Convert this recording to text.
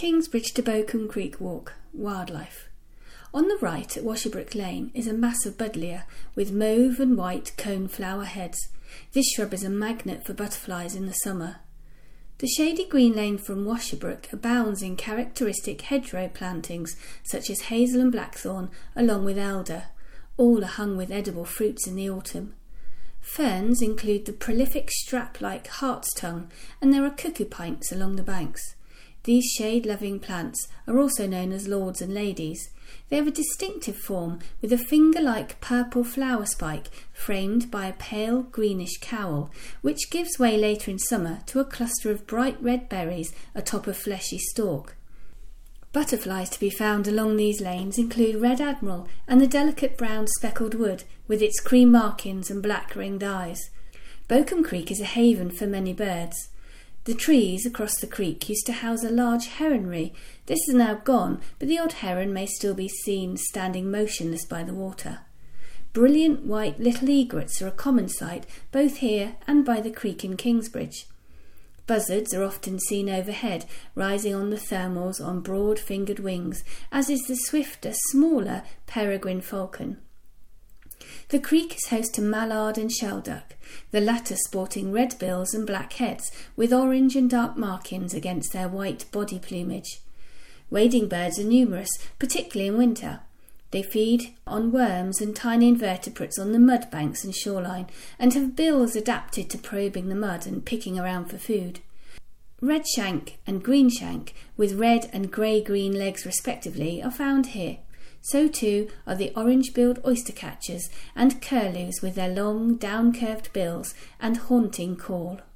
Kingsbridge to Bokum Creek Walk, wildlife. On the right at Washerbrook Lane is a mass of buddleia with mauve and white coneflower heads. This shrub is a magnet for butterflies in the summer. The shady green lane from Washerbrook abounds in characteristic hedgerow plantings such as hazel and blackthorn, along with elder. All are hung with edible fruits in the autumn. Ferns include the prolific strap-like hart's tongue, and there are cuckoo pinks along the banks. These shade-loving plants are also known as lords and ladies. They have a distinctive form with a finger-like purple flower spike framed by a pale greenish cowl, which gives way later in summer to a cluster of bright red berries atop a fleshy stalk. Butterflies to be found along these lanes include red admiral and the delicate brown speckled wood with its cream markings and black ringed eyes. Bokum Creek is a haven for many birds. The trees across the creek used to house a large heronry. This is now gone, but the odd heron may still be seen standing motionless by the water. Brilliant white little egrets are a common sight both here and by the creek in Kingsbridge. Buzzards are often seen overhead, rising on the thermals on broad-fingered wings, as is the swifter, smaller peregrine falcon. The creek is host to mallard and shelduck, the latter sporting red bills and black heads with orange and dark markings against their white body plumage. Wading birds are numerous, particularly in winter. They feed on worms and tiny invertebrates on the mud banks and shoreline, and have bills adapted to probing the mud and picking around for food. Redshank and greenshank, with red and grey-green legs respectively, are found here. So too are the orange-billed oystercatchers and curlews with their long, down-curved bills and haunting call.